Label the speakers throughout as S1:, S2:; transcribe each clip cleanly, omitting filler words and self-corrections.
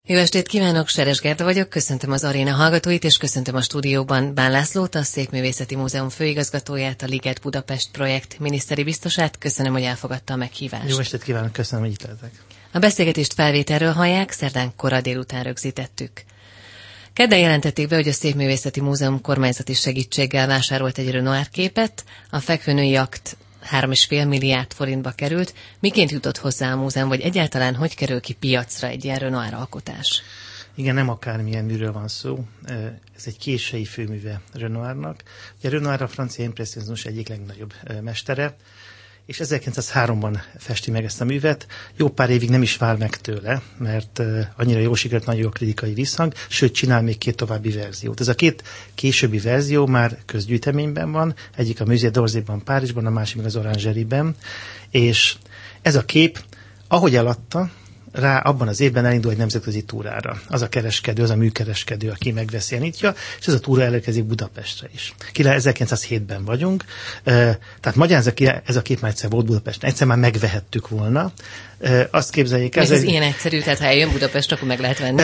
S1: Jó estét kívánok, Seres Gerda vagyok, köszöntöm az aréna hallgatóit, és köszöntöm a stúdióban Bán Lászlót, a Szépművészeti Múzeum főigazgatóját, a Liget Budapest projekt miniszteri biztosát. Köszönöm, hogy elfogadta a meghívást.
S2: Jó estét kívánok, köszönöm, hogy itt lehetek.
S1: A beszélgetést felvételről hallják, szerdán kora délután rögzítettük. Kedden jelentették be, hogy a Szépművészeti Múzeum kormányzati segítséggel vásárolt egy Renoir képet, a fekvőnői akt 3,5 milliárd forintba került. Miként jutott hozzá a múzeum, vagy egyáltalán hogy kerül ki piacra egy ilyen Renoir alkotás?
S2: Igen, nem akármilyen műről van szó. Ez egy késői főműve Renoirnak. Ugye Renoir a francia impresszionizmus egyik legnagyobb mestere, és 1903-ban festi meg ezt a művet. Jó pár évig nem is vár meg tőle, mert annyira jól sikerült, nagyon jó a kritikai visszhang, sőt csinál még 2 további verziót. Ez a 2 későbbi verzió már közgyűjteményben van, egyik a Musée d'Orsayban, Párizsban, a másik meg az Orangerie-ben, és ez a kép, ahogy eladta, rá abban az évben elindul egy nemzetközi túrára. Az a kereskedő, az a műkereskedő, aki megveszi, nyitja, és ez a túra elérkezik Budapestre is. 1907-ben vagyunk, tehát magyarán ez a kép már egyszer volt Budapesten, egyszer már megvehettük volna. Azt képzeljék el.
S1: Ez ilyen egyszerű, tehát ha eljön Budapest, akkor meg lehet venni.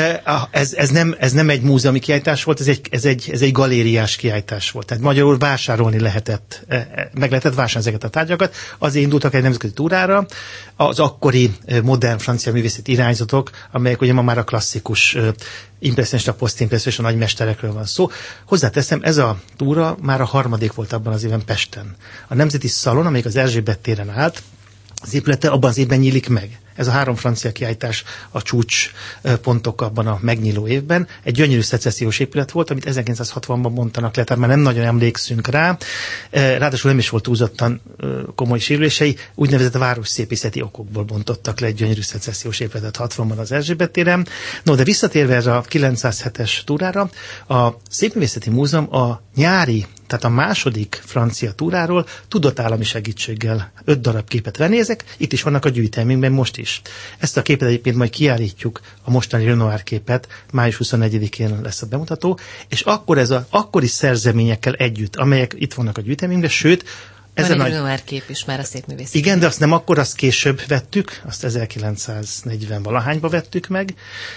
S2: Ez nem egy múzeumi kiállítás volt, ez egy galériás kiállítás volt. Tehát magyarul vásárolni lehetett, meg lehetett vásárolni ezeket a tárgyakat. Azért indultak egy nemzetközi túrára, az akkori modern francia művészeti irányzatok, amelyek ugye ma már a klasszikus impresszionista, posztimpresszionista nagy mesterekről van szó. Hozzáteszem, ez a túra már a 3. volt abban az évben Pesten. A Nemzeti Szalon, amelyik az Erzsébet téren állt, az épülete abban az évben nyílik meg. Ez a 3 francia kiállítás a csúcs pontok abban a megnyíló évben. Egy gyönyörű szecessziós épület volt, amit 1960-ban bontanak le, tehát már nem nagyon emlékszünk rá. Ráadásul nem is volt túlzottan komoly sérülései, úgynevezett városszépészeti okokból bontottak le egy gyönyörű szecessziós épületet 60-ban az Erzsébet téren. No, de visszatérve erre a 907-es túrára, a Szépművészeti Múzeum a nyári, tehát a második francia túráról tudott állami segítséggel 5 darab képet venni, ezek itt is vannak a gyűjteményben most is. Ezt a képet egyébként majd kiállítjuk, a mostani Renoir képet, május 24-én lesz a bemutató, és akkor ez az akkori szerzeményekkel együtt, amelyek itt vannak a gyűjteményben, sőt,
S1: van egy Renoir kép is már a Szépművészeti.
S2: Igen, de azt nem akkor, azt később vettük, azt 1940-valahányba vettük meg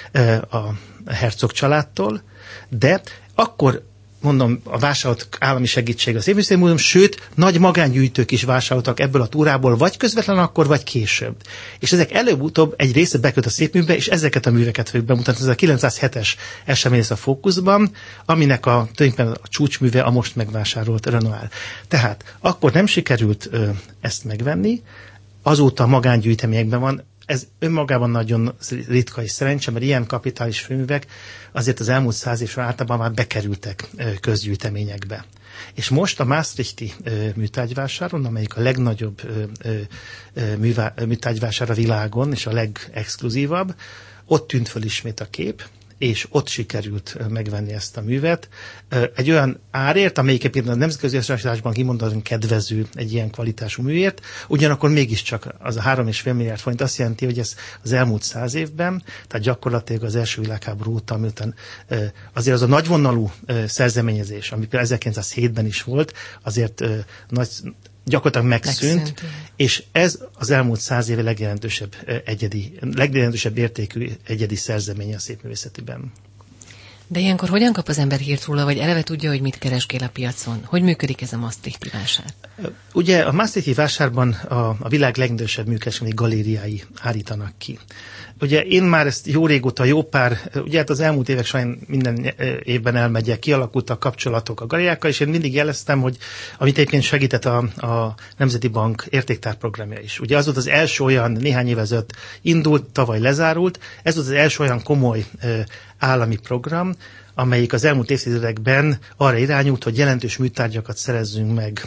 S2: a Herzog családtól, de akkor mondom, a vásárolt állami segítség a Szépművészeti Múzeum, sőt, nagy magángyűjtők is vásároltak ebből a túrából, vagy közvetlen akkor, vagy később. És ezek előbb-utóbb egy része beköt a Szépművbe, és ezeket a műveket fogjuk bemutatni. Ez a 907-es esemény lesz a fókuszban, aminek tulajdonképpen a csúcsműve a most megvásárolt Renoir. Tehát akkor nem sikerült ezt megvenni, azóta a magángyűjteményekben van. Ez önmagában nagyon ritka és szerencse, mert ilyen kapitális főművek azért az elmúlt 100 évben általában már bekerültek közgyűjteményekbe. És most a Maastrichti műtárgyvásáron, amelyik a legnagyobb műtárgyvásár a világon, és a legexkluzívabb, ott tűnt föl ismét a kép, és ott sikerült megvenni ezt a művet. Egy olyan árért, amelyik a nemzetközi összehasonlításban kimondottan kedvező egy ilyen kvalitású műért, ugyanakkor mégiscsak az a 3,5 milliárd forint azt jelenti, hogy ez az elmúlt 100 évben, tehát gyakorlatilag az első világháború óta, miután azért az a nagyvonalú szerzeményezés, ami például 1907-ben is volt, azért gyakorlatilag megszűnt, és ez az elmúlt 100 éve legjelentősebb értékű egyedi szerzeménye a szépművészetiben.
S1: De ilyenkor hogyan kap az ember hírt róla, vagy eleve tudja, hogy mit keresgél a piacon? Hogy működik ez a Maastrichti vásár?
S2: Ugye a Maastrichti vásárban a világ legnagyobb műkereskedelmi galériái állítanak ki. Ugye én már ezt jó régóta, ugye hát az elmúlt évek során minden évben elmegyek, kialakultak kapcsolatok a galériákkal, és én mindig jeleztem, hogy amit egyébként segített a Nemzeti Bank értéktárprogramja is. Ugye az volt az első olyan, néhány év ezelőtt indult, tavaly lezárult, ez volt az első olyan komoly állami program, amelyik az elmúlt évtizedekben arra irányult, hogy jelentős műtárgyakat szerezzünk meg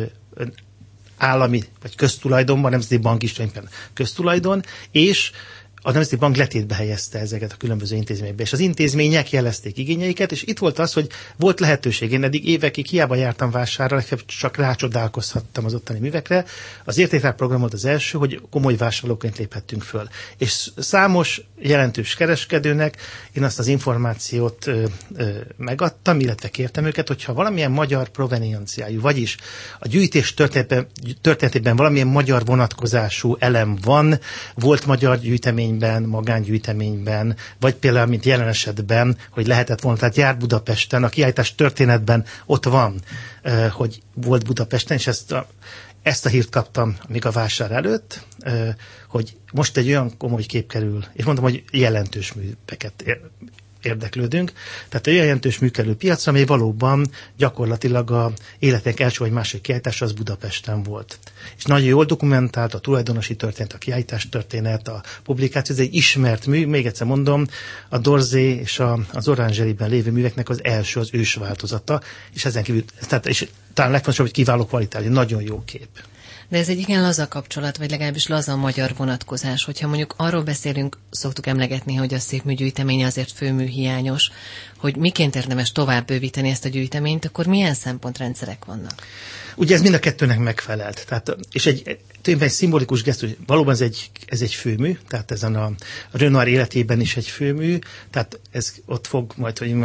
S2: állami vagy köztulajdonban, a Nemzeti Bank is tulajdonképpen köztulajdon, és a Nemzeti Bank letétbe helyezte ezeket a különböző intézményekbe, és az intézmények jelezték igényeiket, és itt volt az, hogy volt lehetőség. Én eddig évekig hiába jártam vásárra, csak rácsodálkozhattam az ottani művekre. Az értéktárprogram volt az első, hogy komoly vásárlóként léphettünk föl. És számos jelentős kereskedőnek én azt az információt megadtam, illetve kértem őket, hogyha valamilyen magyar provenienciájú, vagyis a gyűjtés történetében valamilyen magyar vonatkozású elem van, volt magyar gyűjtemény gyűjteményben, magángyűjteményben, vagy például, mint jelen esetben, hogy lehetett volna, tehát jár Budapesten, a kiállítás történetben ott van, hogy volt Budapesten, és ezt a hírt kaptam még a vásár előtt, hogy most egy olyan komoly kép kerül, és mondom, hogy jelentős műveket érdeklődünk, tehát egy jelentős mű kerül piacra, amely valóban gyakorlatilag a életek első vagy második kiállítása az Budapesten volt. És nagyon jól dokumentált a tulajdonosi történet, a kiállítás történet, a publikáció, ez egy ismert mű, még egyszer mondom, a Dorzé és az Orangeriben lévő műveknek az első, az ős változata, és ezen kívül, tehát, és talán legfontosabb, hogy kiváló kvalitású, nagyon jó kép.
S1: De ez egy igen laza kapcsolat, vagy legalábbis laza magyar vonatkozás. Hogyha mondjuk arról beszélünk, szoktuk emlegetni, hogy a szépműgyűjtemény azért főműhiányos, hogy miként érdemes tovább bővíteni ezt a gyűjteményt, akkor milyen szempontrendszerek vannak?
S2: Ugye ez mind a kettőnek megfelelt. Tehát, és tulajdonképpen egy szimbolikus gesztus, valóban ez egy főmű, tehát ezen a Renoir életében is egy főmű, tehát ez ott fog majd, hogy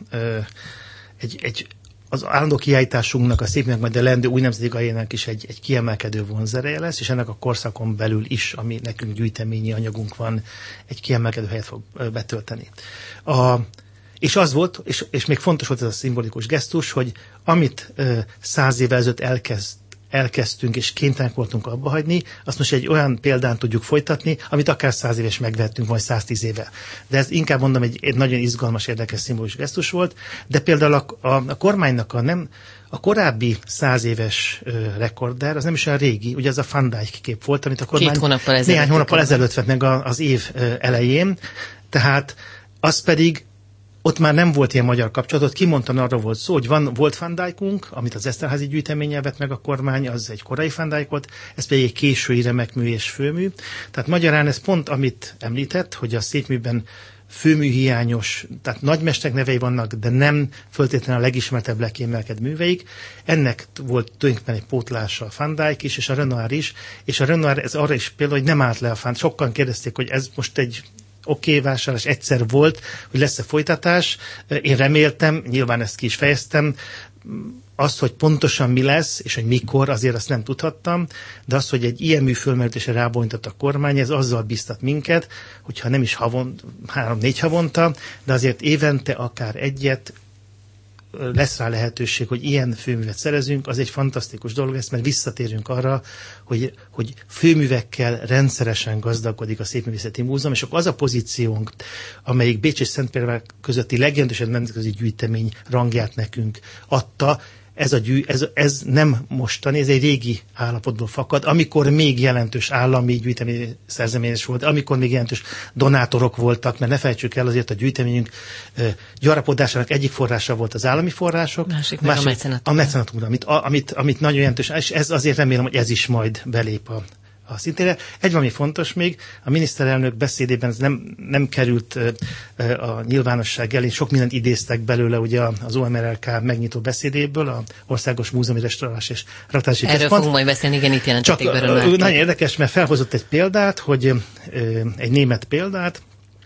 S2: az állandó kiállításunknak, a szépnek majd a lendő új nemzeti galériának is egy kiemelkedő vonzereje lesz, és ennek a korszakon belül is, ami nekünk gyűjteményi anyagunk van, egy kiemelkedő helyet fog betölteni. És az volt, és még fontos volt ez a szimbolikus gesztus, hogy amit 100 évvel ezelőtt elkezdtünk, és kénytelenek voltunk abba hagyni, azt most egy olyan példán tudjuk folytatni, amit akár 100 éves megvettünk, vagy 110 éve. De ez inkább mondom, egy nagyon izgalmas, érdekes szimbolikus gesztus volt, de például a kormánynak a korábbi 100 éves rekorder, az nem is olyan régi, ugye az a Van Dyck kép volt, amit a kormány néhány hónappal ezelőtt vett meg az év elején, tehát az pedig ott már nem volt ilyen magyar kapcsolatot, kimondtan arra volt szó, hogy volt Van Dyckunk, amit az Eszterházy gyűjteménnyel vett meg a kormány, az egy korai Van Dyck volt, ez pedig egy késői remekmű és főmű. Tehát magyarán ez pont, amit említett, hogy a szépműben főműhiányos, tehát nagymesterek nevei vannak, de nem föltétlenül a legismertebb, legkiemelkedő műveik. Ennek volt tulajdonképpen egy pótlása a Van Dyck is, és a Renoir is, és a Renoir ez arra is például, hogy nem állt le a Van. Sokan kérdezték, hogy ez most egy vásárlás egyszer volt, hogy lesz-e folytatás. Én reméltem, nyilván ezt ki is fejeztem, azt, hogy pontosan mi lesz, és hogy mikor, azért azt nem tudhattam, de az, hogy egy ilyen mű fölmerülésre rábonytott a kormány, ez azzal biztat minket, hogyha nem is 3-4 havonta, de azért évente akár egyet, lesz rá lehetőség, hogy ilyen főművet szerezünk, az egy fantasztikus dolog lesz, mert visszatérünk arra, hogy főművekkel rendszeresen gazdagodik a Szépművészeti Múzeum, és akkor az a pozíciónk, amelyik Bécs és Szentpétervár közötti legjelentősebb nemzetközi gyűjtemény rangját nekünk adta, ez nem mostani, ez egy régi állapotból fakad, amikor még jelentős állami gyűjtemény szerzeményes volt, amikor még jelentős donátorok voltak, mert ne felejtsük el, azért a gyűjteményünk gyarapodásának egyik forrása volt az állami források,
S1: másik a
S2: mecenatum, amit nagyon jelentős, és ez azért remélem, hogy ez is majd belép a szintére. Egy valami fontos még, a miniszterelnök beszédében ez nem került a nyilvánosság elé, sok mindent idéztek belőle ugye az OMRLK megnyitó beszédéből, a Országos Múzeumi Restaurálás és Raktározási Központ.
S1: Erről fogunk majd beszélni, igen, itt jelentették be Renoir.
S2: Nagyon érdekes, mert felhozott egy példát, egy német példát,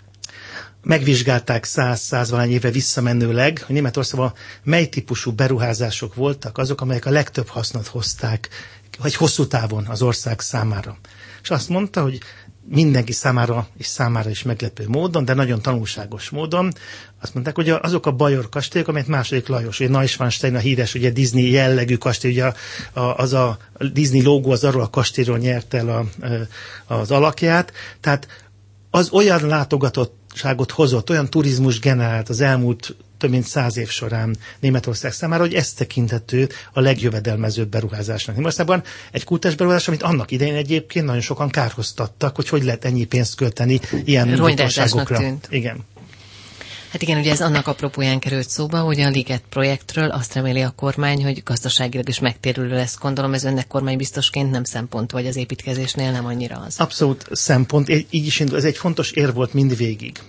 S2: megvizsgálták 100-100-valány éve visszamenőleg, hogy Németországban mely típusú beruházások voltak azok, amelyek a legtöbb hasznot hozták, vagy hosszú távon az ország számára. És azt mondta, hogy mindenki számára is meglepő módon, de nagyon tanulságos módon, azt mondták, hogy azok a bajor kastélyok, amelyet második Lajos, ugye Neuschwanstein a híres, ugye Disney jellegű kastély, ugye az a Disney logó az arról a kastélyról nyert el az alakját, tehát az olyan látogatottságot hozott, olyan turizmus generált az elmúlt több mint 100 év során Németország számára, hogy ez tekinthető a legjövedelmezőbb beruházásnak. Németországban egy kultúrás beruházás, amit annak idején egyébként nagyon sokan kárhoztattak, hogy lehet ennyi pénzt költeni ilyen
S1: ronydásokra.
S2: Igen.
S1: Hát igen, ugye ez annak apropóján került szóba, hogy a Liget projektről azt reméli a kormány, hogy gazdaságilag is megtérülő lesz. Gondolom ez önnek kormánybiztosként nem szempont, vagy az építkezésnél nem annyira az. Abszolút szempont. Így is indul. Ez egy fontos érv volt mindvégig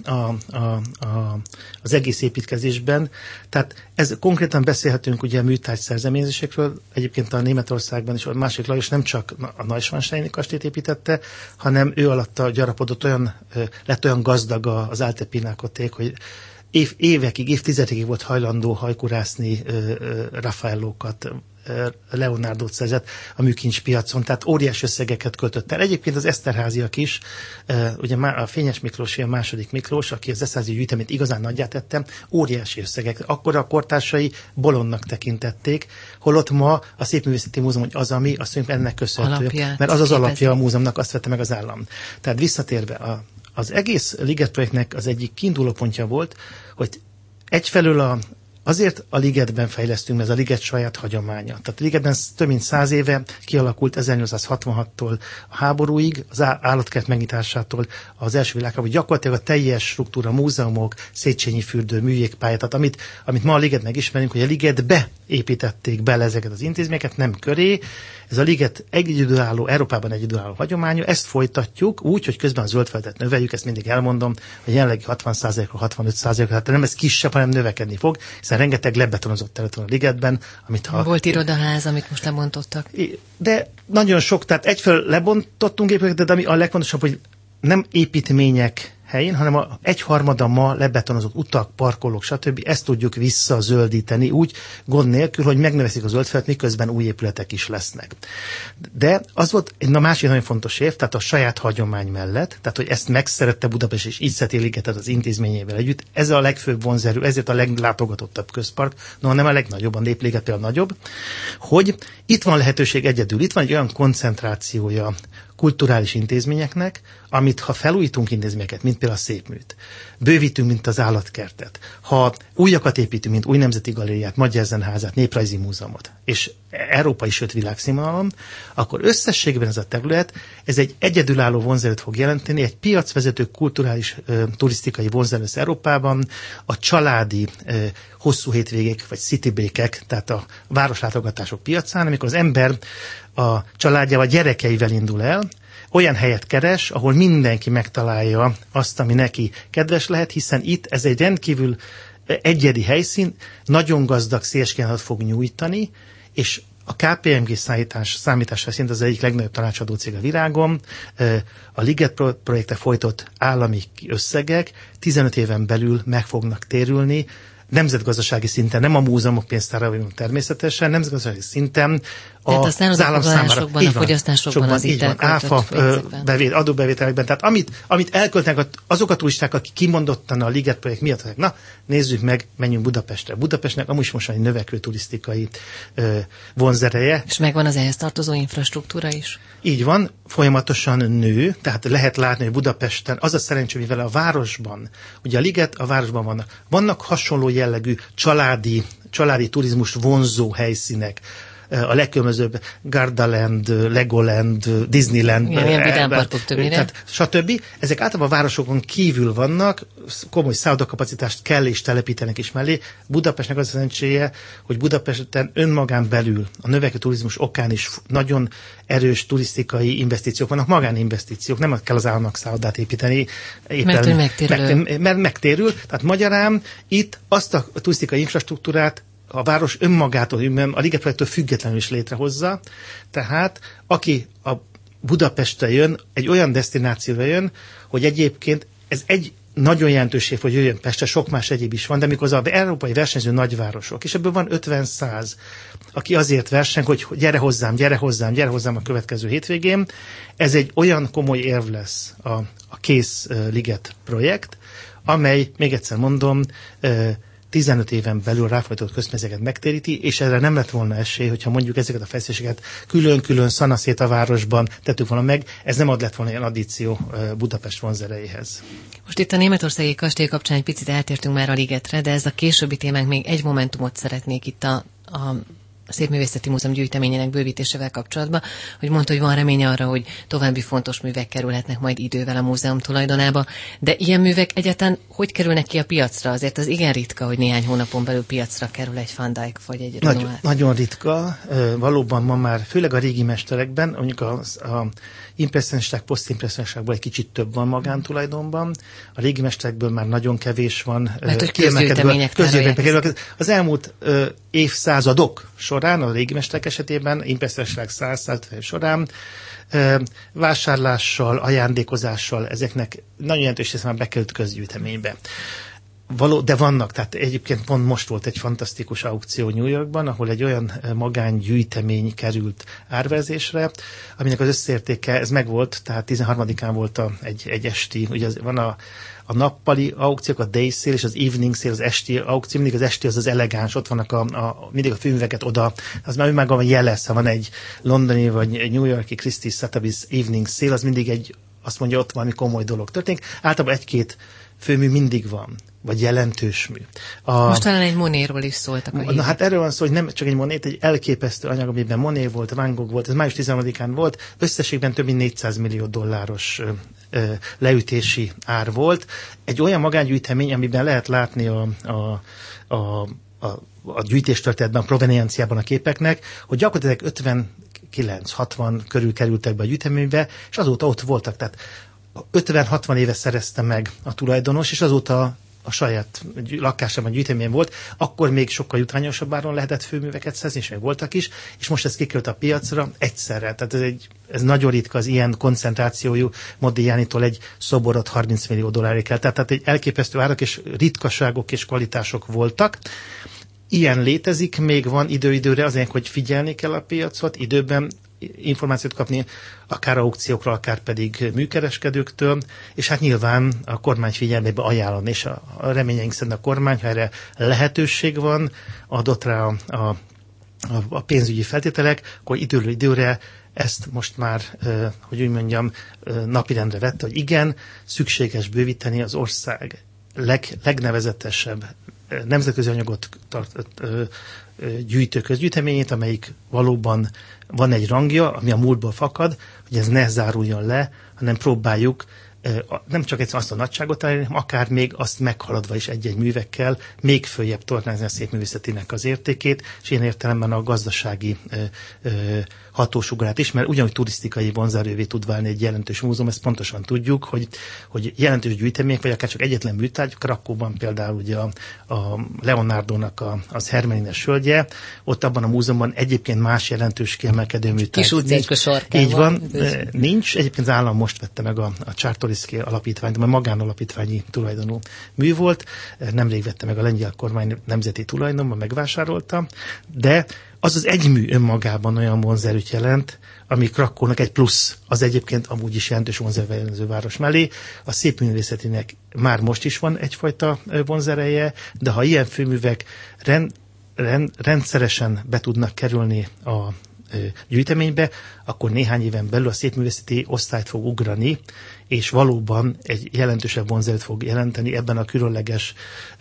S2: az egész építkezésben. Tehát ez konkrétan beszélhetünk ugye a műtárgy szerzeményezésekről. Egyébként a Németországban is a második Lajos nem csak a Neuschwansteini kastélyt építette, hanem ő alatta gyarapodott lett olyan gazdag az Alte Pinakoték, hogy évekig, évtizedekig volt hajlandó hajkurászni Raffaellókat, Leonardo szerzett a műkincs piacon, tehát óriási összegeket költött el. Egyébként az Eszterházyak is, ugye a Fényes Miklós, a második Miklós, aki az Eszterházi gyűjteményt igazán nagyját tette, óriási összegek. Akkor a kortársai bolondnak tekintették, holott ma a Szépművészeti Múzeum, hogy az, ami, azt mondjuk ennek köszönhető, mert az alapja a múzeumnak, azt vette meg az állam. Tehát visszatérve, az egész Liget projektnek az egyik kiindulópontja volt, hogy egyfelől azért a Ligetben fejlesztünk, mert ez a Liget saját hagyománya. Tehát a Ligetben több mint 100 éve kialakult 1866-tól a háborúig, az állatkert megnyitásától az első világháborúig, gyakorlatilag a teljes struktúra, múzeumok, Széchenyi fürdő, műjégpálya, tehát amit ma a Ligetnek ismerünk, hogy a Ligetbe építették bele ezeket az intézményeket, nem köré. Ez a Liget Európában egyedülálló hagyománya, ezt folytatjuk úgy, hogy közben a zöldfelületet növeljük, ezt mindig elmondom, hogy jelenlegi 60%-ra, 65%-ra, tehát nem ez kisebb, hanem növekedni fog, hiszen rengeteg lebetonozott terület van a Ligetben,
S1: Volt irodaház, amit most lebontottak.
S2: De nagyon sok, tehát egyfelől lebontottunk épületet, de ami a legfontosabb, hogy nem építmények helyén, hanem a egyharmada ma lebetonozott utak, parkolók, stb. Ezt tudjuk visszazöldíteni úgy, gond nélkül, hogy megnövekszik a zöldfelület, miközben új épületek is lesznek. De az volt egy másik nagyon fontos év, tehát a saját hagyomány mellett, tehát hogy ezt megszerette Budapest, és így szedte Ligetet az intézményével együtt. Ez a legfőbb vonzerő, ezért a leglátogatottabb közpark, nem a legnagyobb, a Népliget például nagyobb, hogy itt van lehetőség egyedül, itt van egy olyan koncentrációja kulturális intézményeknek, amit ha felújítunk intézményeket, mint például a Szépműt, bővítünk, mint az állatkertet, ha újakat építünk, mint új nemzeti galériát, Magyar Zeneházát, Néprajzi Múzeumot, és európai, sőt világszínvonalon, akkor összességben ez a terület, ez egy egyedülálló vonzerőt fog jelenteni, egy piacvezető kulturális turisztikai vonzerő Európában, a családi hosszú hétvégék, vagy citybékek, tehát a városlátogatások piacán, amikor az ember a családjával, gyerekeivel indul el, olyan helyet keres, ahol mindenki megtalálja azt, ami neki kedves lehet, hiszen itt ez egy rendkívül egyedi helyszín, nagyon gazdag széleskínálatot fog nyújtani, és a KPMG számítása szerint az egyik legnagyobb tanácsadó cég a világon, a Liget projektre folytott állami összegek 15 éven belül meg fognak térülni, nemzetgazdasági szinten, nem a múzeumok pénztára vagyunk természetesen, nemzetgazdasági szinten az állam számára.
S1: A fogyasztásokban az itt
S2: áfa adóbevételekben. Tehát amit elköltenek azok a turisták, akik kimondottan a Liget projekt miatt, na nézzük meg, menjünk Budapestre. Budapestnek amúgy most egy növekvő turisztikai vonzereje.
S1: És megvan az ehhez tartozó infrastruktúra is?
S2: Így van, folyamatosan nő, tehát lehet látni, hogy Budapesten az a szerencsé, mivel a városban, ugye a Liget a városban vannak hasonló jellegű családi turizmust vonzó helyszínek, a legkülönbözőbb Gardaland, Legoland, Disneyland,
S1: ilyen vidámparkok többnyire.
S2: Tehát, stb. Ezek általában a városokon kívül vannak, komoly szállodakapacitást kell és telepítenek is mellé. Budapestnek az a szerencséje, hogy Budapesten önmagán belül a növekvő turizmus okán is nagyon erős turisztikai investíciók vannak, magáninvestíciók, nem kell az államnak szállodát építeni. Mert megtérül. Tehát magyarán itt azt a turisztikai infrastruktúrát a város önmagától, a Liget projektől függetlenül is létrehozza, tehát aki a Budapestre jön, egy olyan desztinációra jön, hogy egyébként ez egy nagyon jelentős év, hogy jöjjön Pestre, sok más egyéb is van, de mikor az európai versenyző nagyvárosok, és ebből van 50-100, aki azért verseng, hogy gyere hozzám a következő hétvégén, ez egy olyan komoly érv lesz a kész Liget projekt, amely, még egyszer mondom, 15 éven belül ráfordított közpénzeket megtéríti, és erre nem lett volna esély, hogyha mondjuk ezeket a fejlesztéseket külön-külön szanaszét a városban tettük volna meg, ez nem lett volna ilyen addíció Budapest vonzerejéhez.
S1: Most itt a németországi kastély kapcsán egy picit eltértünk már a Ligetre, de ez a későbbi témánk, még egy momentumot szeretnék itt a Szépművészeti Múzeum gyűjteményének bővítésével kapcsolatban, hogy mondta, hogy van reménye arra, hogy további fontos művek kerülhetnek majd idővel a múzeum tulajdonába, de ilyen művek egyáltalán hogy kerülnek ki a piacra? Azért az igen ritka, hogy néhány hónapon belül piacra kerül egy Van Dyck vagy egy Renoir.
S2: Nagyon ritka, valóban ma már, főleg a régi mesterekben, mondjuk a impresszonisták, posztimpresszonistákból egy kicsit több van magántulajdonban, a régi mesterekből már nagyon kevés van.
S1: Mert hogy közgyűjtemények
S2: az elmúlt évszázadok során, a régi mesterek esetében, impresszonisták 100-150 során, vásárlással, ajándékozással, ezeknek nagyon jelentős része már bekerült közgyűjteménybe. De vannak, tehát egyébként pont most volt egy fantasztikus aukció New Yorkban, ahol egy olyan magángyűjtemény került árverezésre, aminek az összértéke, ez megvolt, tehát 13-án volt egy esti, ugye van a nappali aukciók, a day sale és az evening sale, az esti aukció, mindig az esti az elegáns, ott vannak mindig a filmveket oda, az már önmagában jelez, ha van egy londoni vagy New Yorki Christie's Sotheby's evening sale, az mindig azt mondja, ott valami komoly dolog történik. Általában egy-két főmű mindig van, vagy jelentős mű.
S1: Most talán egy Monetról is szóltak a hírek.
S2: Na hát erről van szó, hogy nem csak egy Monet, egy elképesztő anyag, amiben Monet volt, Van Gogh volt, ez május 13-án volt, összességben több mint 400 millió dolláros leütési ár volt. Egy olyan magángyűjtemény, amiben lehet látni a gyűjtéstörténetben, a provenienciában a képeknek, hogy gyakorlatilag 59-60 körül kerültek be a gyűjteménybe, és azóta ott voltak. Tehát 50-60 éve szerezte meg a tulajdonos, és azóta a saját lakásában gyűjtemény volt, akkor még sokkal jutványosabb áron lehetett főműveket szerzni, és még voltak is, és most ez kikerült a piacra egyszerre. Tehát ez nagyon ritka, az ilyen koncentrációjú Modiglianitól egy szoborot 30 millió dollárig kell. Tehát egy elképesztő árak és ritkaságok és kvalitások voltak. Ilyen létezik, még van időre azért, hogy figyelni kell a piacot, időben információt kapni, akár aukciókról, akár pedig műkereskedőktől, és hát nyilván a kormány figyelmébe ajánlani, és a reményeink szerint a kormány, ha erre lehetőség van, adott rá a pénzügyi feltételek, akkor időről időre ezt most már, hogy úgy mondjam, napirendre vette, hogy igen, szükséges bővíteni az ország legnevezetesebb nemzetközi anyagot gyűjtő közgyűjteményét, amelyik valóban van egy rangja, ami a múltból fakad, hogy ez ne záruljon le, hanem próbáljuk nem csak egyszerűen azt a nagyságot elérni, hanem akár még azt meghaladva is egy-egy művekkel még följebb tornázni a szépművészetének az értékét, és ilyen értelemben a gazdasági hatósugarát is, mert ugyanúgy turisztikai vonzerővé tud válni egy jelentős múzeum, ezt pontosan tudjuk, hogy jelentős gyűjtemények, vagy akár csak egyetlen műtárgy, Krakóban például ugye a Leonardo-nak az Hermelines hölgye, ott abban a múzeumban egyébként más jelentős kiemelkedő műtárgy.
S1: Kis utcácska sarkán
S2: így van, nincs. Egyébként az állam most vette meg a Czartoryski alapítványt, mert magánalapítványi tulajdonú mű volt, nemrég vette meg a lengyel kormány nemzeti tulajdonban, megvásárolta, de az egy mű önmagában olyan vonzerőt jelent, ami Krakónak egy plusz, az egyébként amúgy is jelentős vonzerőjelenző város mellé. A szépművészetének már most is van egyfajta vonzereje, de ha ilyen főművek rendszeresen be tudnak kerülni a gyűjteménybe, akkor néhány éven belül a szépművészeti osztályt fog ugrani, és valóban egy jelentősebb vonzerőt fog jelenteni ebben a különleges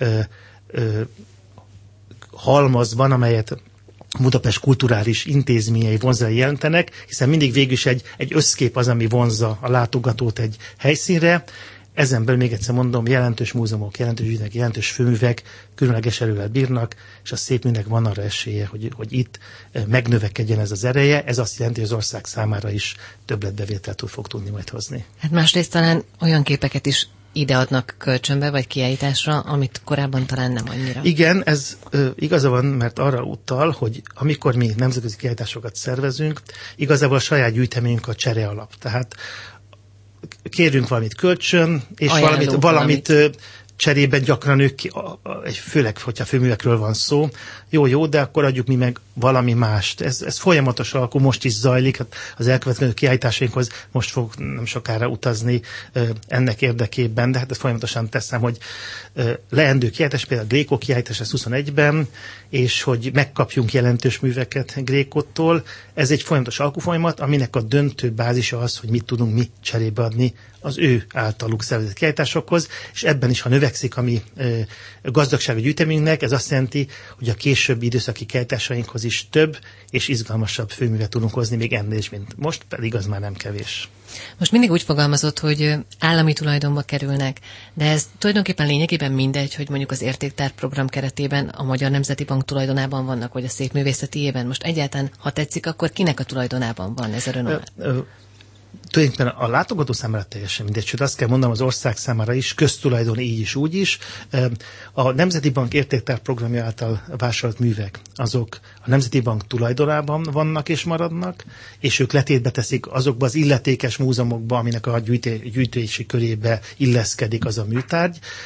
S2: halmazban, amelyet Budapest kulturális intézményei vonzerei jelentenek, hiszen mindig végül is egy összkép az, ami vonzza a látogatót egy helyszínre. Ezen belül még egyszer mondom, jelentős múzeumok, jelentős ügyek, jelentős főművek különleges erővel bírnak, és a szépműnek van arra esélye, hogy itt megnövekedjen ez az ereje. Ez azt jelenti, hogy az ország számára is többletbevételt fog tudni majd hozni.
S1: Hát másrészt talán olyan képeket is ideadnak kölcsönbe, vagy kiállításra, amit korábban talán nem annyira.
S2: Igen, ez igaza van, mert arra utal, hogy amikor mi nemzetközi kiállításokat szervezünk, igazából a saját gyűjteményünk a csere alap. Tehát kérünk valamit kölcsön, és valamit cserében gyakran ők, főleg, hogyha főművekről van szó, jó, de akkor adjuk mi meg valami mást. Ez folyamatos alakú, most is zajlik, hát az elkövetkező kiállításainkhoz most fog nem sokára utazni ennek érdekében, de hát ezt folyamatosan teszem, hogy leendő kiállítás, például a Gréco kiállítás 21-ben, és hogy megkapjunk jelentős műveket Grécottól. Ez egy folyamatos alkufolyamat, aminek a döntő bázisa az, hogy mit tudunk mi cserébe adni az ő általuk szervezett kiállításokhoz, és ebben is, ha növekszik a mi gazdagsági gyűjteményünknek, ez azt jelenti, hogy a későbbi időszaki kiállításainkhoz is több és izgalmasabb főművet tudunk hozni, még ennél is, mint most, pedig az már nem kevés.
S1: Most mindig úgy fogalmazott, hogy állami tulajdonba kerülnek, de ez tulajdonképpen lényegében mindegy, hogy mondjuk az értéktárprogram keretében a Magyar Nemzeti Bank tulajdonában vannak, vagy a Szépművészetiében. Most egyáltalán, ha tetszik, akkor kinek a tulajdonában van ez a Renoir?
S2: Tulajdonképpen a látogató számára teljesen mindegy, sőt azt kell mondanom az ország számára is, köztulajdon így is, úgy is. A Nemzeti Bank értéktárprogramja által vásárolt művek, azok a Nemzeti Bank tulajdonában vannak és maradnak, és ők letétbe teszik azokba az illetékes múzeumokba, aminek a gyűjtési körébe illeszkedik az a műtárgy.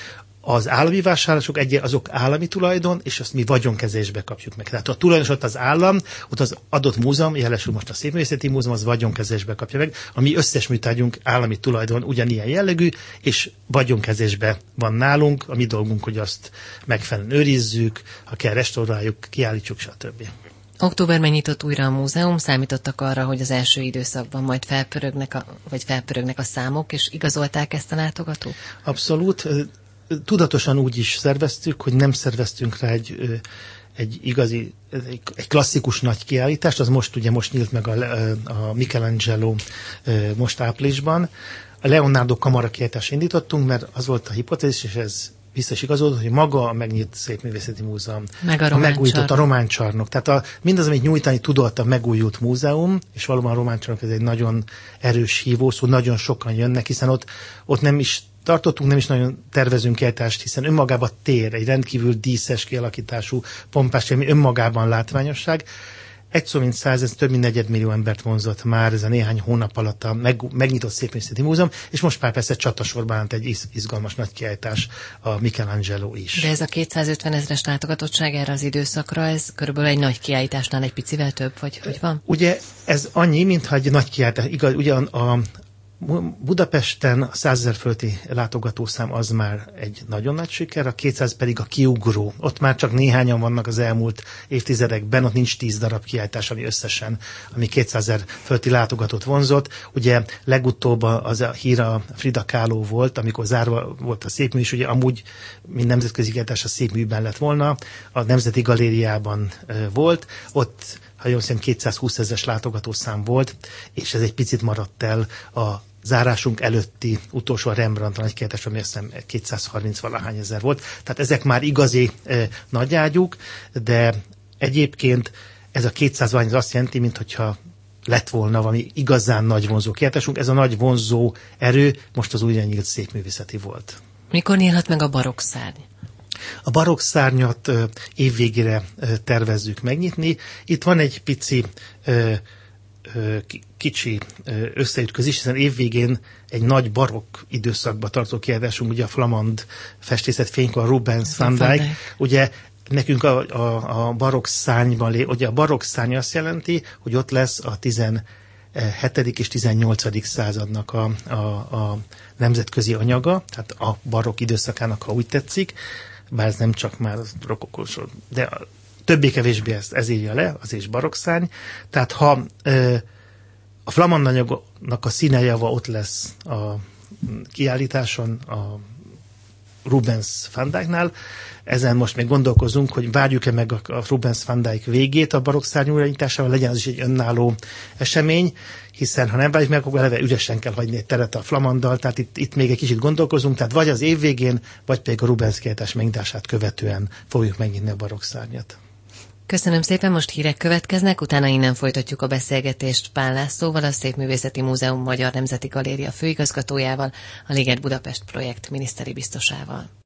S2: Az állami vásárlások azok állami tulajdon, és azt mi vagyonkezelésbe kapjuk meg. Tehát a tulajdonos ott az állam, ott az adott múzeum, jelesül most a Szépművészeti Múzeum, az vagyonkezelésbe kapja meg. A mi összes műtárgyunk állami tulajdon ugyanilyen jellegű, és vagyonkezelésbe van nálunk. A mi dolgunk, hogy azt megfelelően őrizzük, ha kell restauráljuk, kiállítsuk, stb.
S1: Októberben nyitott újra a múzeum, számítottak arra, hogy az első időszakban majd felpörögnek a számok, és igazolták ezt a látogatók?
S2: Abszolút. Tudatosan úgy is szerveztük, hogy nem szerveztünk rá egy klasszikus nagy kiállítást, az most nyílt meg a Michelangelo most áprilisban. A Leonardo Kamara kiállítást indítottunk, mert az volt a hipotézis, és ez vissza is igazolódott, hogy maga a megnyílt Szépművészeti Múzeum, a megújított a Román Csarnok. Tehát mindaz, amit nyújtani tudott a megújult múzeum, és valóban a Román Csarnok ez egy nagyon erős hívószó, nagyon sokan jönnek, hiszen ott nem is tartottunk, nem is nagyon tervezünk kiállítást, hiszen önmagában tér, egy rendkívül díszes kialakítású, pompás, ami önmagában látványosság. Egy szó mint 100, ez több mint 4 millió embert vonzott már ez a néhány hónap alatt a megnyitott Szépművészeti Múzeum, és most már persze csatasorban állt egy izgalmas nagy kiállítás, a Michelangelo is.
S1: De ez a 250 000-es látogatottság erre az időszakra, ez körülbelül egy nagy kiállításnál egy picivel több, vagy hogy van?
S2: Ugye ez annyi, mintha egy nagy kiállítás, igaz, ugye a Budapesten a 100 000 fölti látogatószám az már egy nagyon nagy siker, a 200 pedig a kiugró. Ott már csak néhányan vannak az elmúlt évtizedekben, ott nincs 10 darab kiállítás, ami 200 000 fölti látogatót vonzott. Ugye legutóbb az a hír a Frida Kahlo volt, amikor zárva volt a Szépmű is, ugye amúgy mint nemzetközi kiállítás a Szépműben lett volna, a Nemzeti Galériában volt, ott ha jól hiszem 220 000-es látogatószám volt, és ez egy picit maradt el a zárásunk előtti utolsó Rembrandt nagy kiállítás, ami azt hiszem 230 valahány ezer volt. Tehát ezek már igazi nagyágyúk, de egyébként ez a 200 valahány az azt jelenti, mintha lett volna valami igazán nagy vonzó kiállításunk. Ez a nagy vonzó erő most az újra nyílt Szépművészeti volt.
S1: Mikor nyílhat meg a barokkszárny?
S2: A barokkszárnyat évvégére tervezzük megnyitni. Itt van egy pici kicsi összeütközés, hiszen évvégén egy nagy barokk időszakba tartó kiállításunk, ugye a flamand festészet fénykor, Rubens, Van Dyck. Ugye nekünk a barokk szárnyban, ugye a barokk szárny azt jelenti, hogy ott lesz a 17. és 18. századnak a nemzetközi anyaga, tehát a barokk időszakának, ha úgy tetszik, bár ez nem csak már rokokósor, de többé-kevésbé ez írja le, az is barokkszárny. Tehát ha a flamand anyagnak a színejava ott lesz a kiállításon, a Rubens Van Dycknál, ezen most még gondolkozunk, hogy várjuk-e meg a Rubens Van Dyck végét a barokkszárny újranyitásával, legyen az is egy önálló esemény, hiszen ha nem várjuk meg, akkor eleve üresen kell hagyni egy teret a flamanddal, tehát itt még egy kicsit gondolkozunk, tehát vagy az év végén, vagy pedig a Rubens kiállítás megnyitását követően fogjuk megnyitni a barokkszárnyat.
S1: Köszönöm szépen, most hírek következnek, utána innen folytatjuk a beszélgetést Pál Lászlóval, a Szépművészeti Múzeum Magyar Nemzeti Galéria főigazgatójával, a Liget Budapest projekt miniszteri biztosával.